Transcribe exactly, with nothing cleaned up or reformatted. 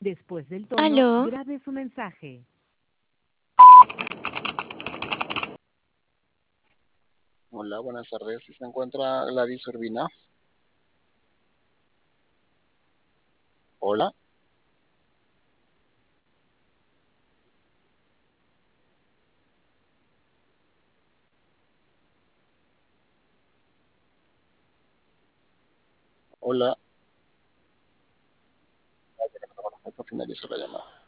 Después del tono, Aló, grabe su mensaje. Hola, buenas tardes. ¿Se encuentra Gladys Urbina? Hola. Hola. Finalizo la llamada.